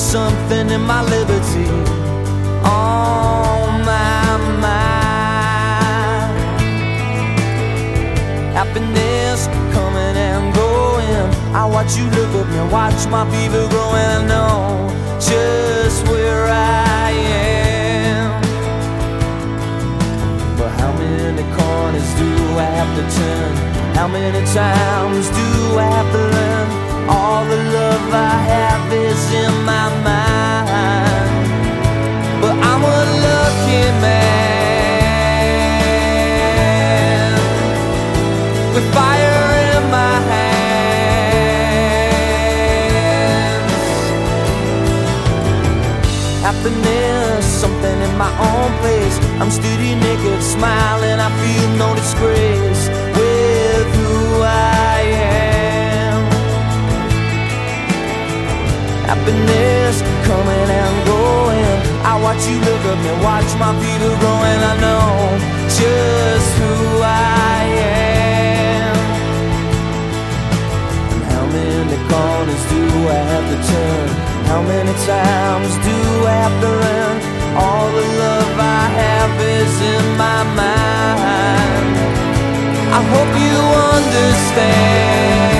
something in my liberty. On my mind, happiness coming and going. I watch you look at me, watch my fever growing. I know just where I am, but how many corners do I have to turn? How many times do I have to learn? All the love I have is in my mind, but I'm a lucky man with fire in my hands. Happiness, something in my own place. I'm steady naked, smiling, I feel no disgrace with who I am. Happiness coming and going. I watch you look at me, watch my fever growing. I know just who I am. And how many corners do I have to turn? How many times do I have to learn? All the love I have is in my mind. I hope you understand.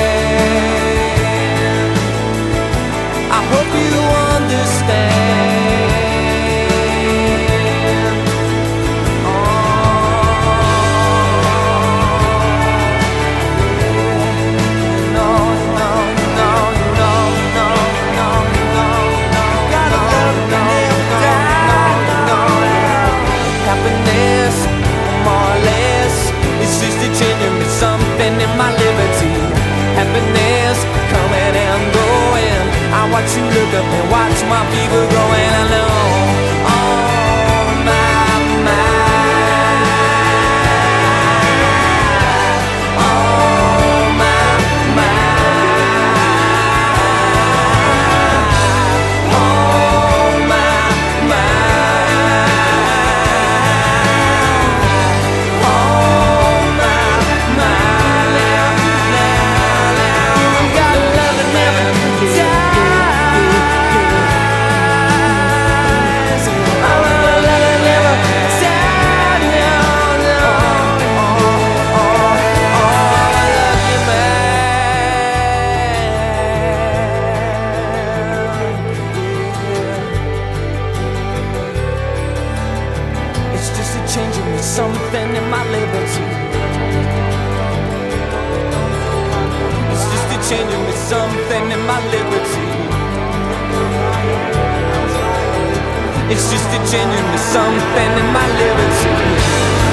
I hope you understand. Oh, no, no, no, no, no, no, no, no. Gotta love me now. Happiness, more or less, it's just a changing me something in my liberty. Happiness coming and going. I watch you look up and watch my fever growing. I know on my mind, on my mind, on my mind, on my mind. Gotta love it, never die. Changing me something in my liberty. It's just a changing me something in my liberty. It's just a changing me something in my liberty.